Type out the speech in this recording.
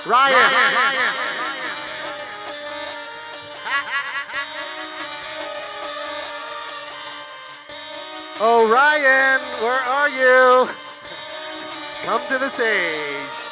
Ryan. Oh, Ryan, where are you? Come to the stage.